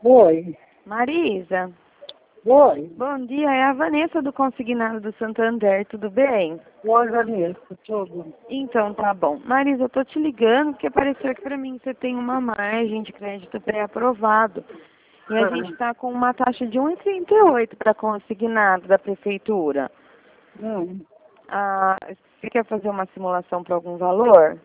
Oi. Marisa, Oi. bom dia, é a Vanessa do Consignado do Santander, tudo bem? Oi, Vanessa. Tudo. Então, tá bom. Marisa, eu tô te ligando porque apareceu aqui pra mim que você tem uma margem de crédito pré-aprovado. E a gente tá com uma taxa de 1,38 para consignado da prefeitura. Ah, você quer fazer uma simulação para algum valor?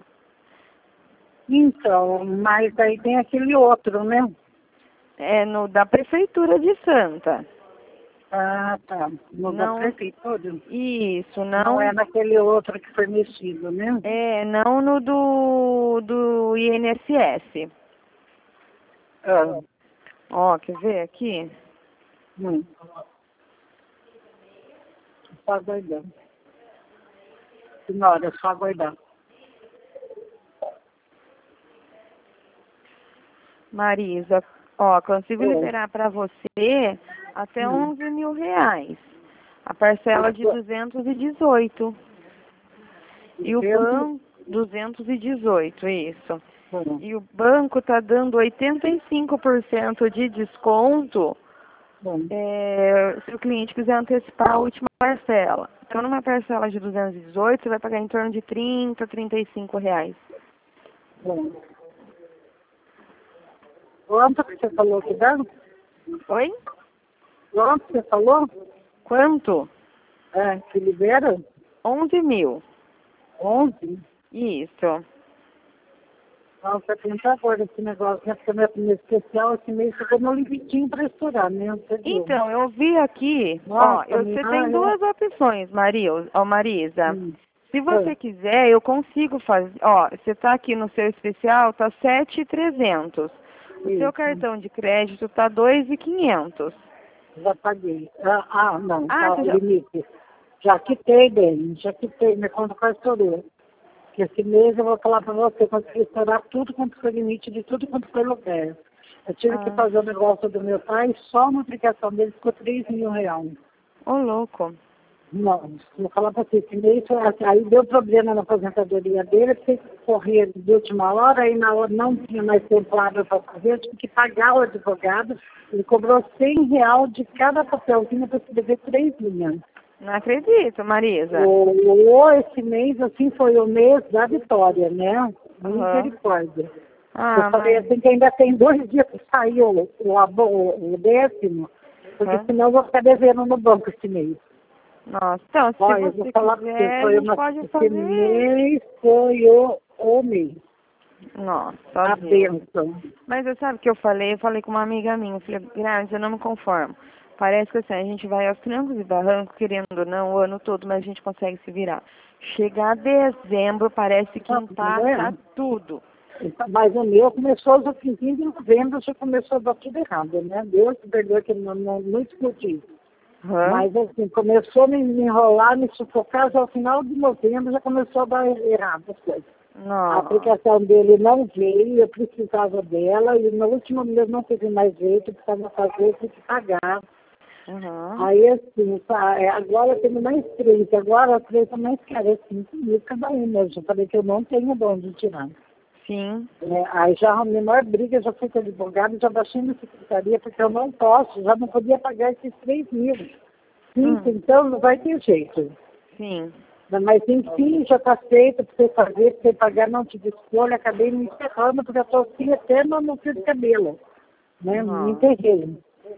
Então, mas aí tem aquele outro, né? É no da prefeitura de Santa. Ah, tá. No da Não, prefeitura. isso, Não não. é naquele outro que foi mexido, né? É, não no do INSS. Ah. Ó, quer ver aqui? Hum. Só aguardar. Senhora, só aguardar. Marisa, ó, consigo liberar para você até 11 mil reais. A parcela de 218. E o banco, 218, isso. E o banco tá dando 85% de desconto se o cliente quiser antecipar a última parcela. Então, numa parcela de 218, você vai pagar em torno de 30, 35 reais. Bom. Quanto que você falou que dá? Oi? Quanto você falou? Quanto? É, que libera? 11 mil. 11? Isso. Nossa, tem agora esse negócio, né? Porque meu especial esse mês chegou no limitinho para estourar, né? Você viu? Então, eu vi aqui, Nossa, você tem duas opções, Marisa. Se você É. quiser, eu consigo fazer, você tá aqui no seu especial, tá 7.300. O seu cartão de crédito tá 2.500. Já paguei. Não, Ah, tá, você já... limite. Já quitei bem, minha conta quase estourou. Que esse mês eu vou falar para você, consegui estourar tudo quanto foi limite de tudo quanto foi lugar. Eu tive que fazer o negócio do meu pai, só uma aplicação dele ficou 3 mil reais. Ô, louco. Não, vou falar para você, esse mês, aí deu problema na aposentadoria dele, porque correr de última hora, aí na hora não tinha mais tempo hábil para fazer, eu tive que pagar o advogado, ele cobrou 100 real de cada papelzinho para escrever 3 linhas. Não acredito, Marisa. Esse mês, assim, foi o mês da vitória, né? Misericórdia. Eu falei assim que ainda tem 2 dias para sair o 10º, porque senão eu vou ficar devendo no banco esse mês. Nossa, então, se eu vou você falar quiser, foi a gente pode fazer... esse mês foi o mês. Nossa, A bênção. Mas você sabe o que eu falei? Eu falei com uma amiga minha, eu falei, Grazi, eu não me conformo. Parece que assim, a gente vai aos trancos e barrancos, querendo ou não, o ano todo, mas a gente consegue se virar. Chegar dezembro, parece que empata tudo. Mas o meu começou no fim de novembro, já começou a dar tudo errado, né? Deus perdoe que não explodiu. Mas assim, começou a me enrolar, me sufocar, já ao final de novembro já começou a dar errado as coisas. A aplicação dele não veio, eu precisava dela, e no último mês não teve mais jeito, precisava fazer, eu tive que pagar. Aí assim, agora eu tenho mais 3, agora as 3 são mais caras, 5 mil cada um, né? Eu já falei que eu não tenho de onde tirar. Sim. Aí já a menor briga, já fui com o advogado, já baixei na secretaria, porque eu não posso, já não podia pagar esses 3 mil. Então não vai ter jeito. Sim. Mas enfim, já está feito para você fazer, para você pagar, não tive escolha, acabei me enterrando, porque eu estou assim até no fio de cabelo. Né? Me enterrei.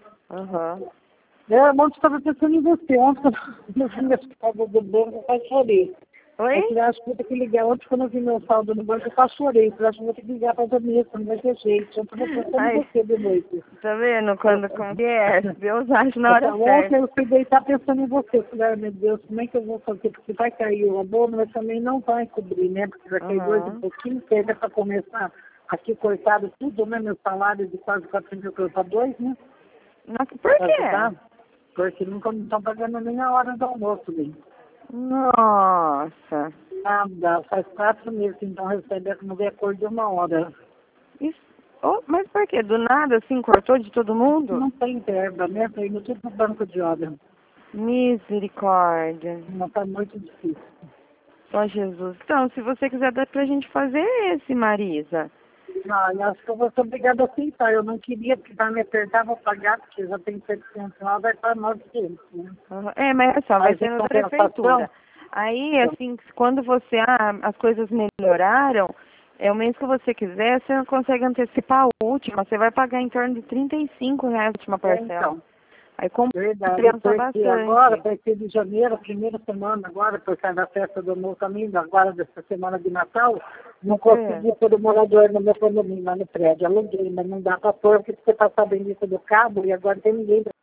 Ontem estava pensando em você, ontem quando eu vi meu saldo do banco, eu quase chorei. Oi? Eu falei, acho que vou ter que ligar. Ontem quando eu vi meu saldo no banco, eu quase chorei. Eu falei, acho que vou ter que ligar para a Vanessa, não vai ter jeito. Eu estou pensando em você de noite. Tá vendo como que é? Deus age na hora certa. Ontem eu fui deitar pensando em você. Eu falei, meu Deus, como é que eu vou fazer? Porque vai cair o abono, mas também não vai cobrir, né? Porque vai cair 2 um pouquinho, que ainda para começar aqui cortado tudo, né? Meu salário de quase 4 mil para 2, né? Nossa, por quê? Porque nunca me estão pagando nem a hora do almoço, bem. Nossa. Nada, faz 4 meses que então recebe não vê a cor de 1 hora. Isso. Mas por quê? Do nada, assim, cortou de todo mundo? Não tem verba, né? Tá indo tudo no banco de obra. Misericórdia. Não tá muito difícil. Só Jesus. Então, se você quiser dar pra gente fazer esse, Marisa. Não, acho que eu vou ser obrigada a aceitar. Eu não queria, porque vai me apertar, vou pagar, porque já tem 700 lá, vai para 900, né? É, mas é só, vai Mas ser em na compensação, prefeitura. Aí, assim, quando você, as coisas melhoraram, é o mês que você quiser, você não consegue antecipar a última, você vai pagar em torno de R$ 35 a última parcela. então. Aí Verdade, compensa porque bastante. agora, vai ser de janeiro, a primeira semana agora, por causa da festa do novo caminho, agora dessa semana de Natal, não consegui pôr o morador no meu condomínio, lá no prédio, aluguei, mas não dá para pôr, porque você está sabendo isso do cabo, e agora tem ninguém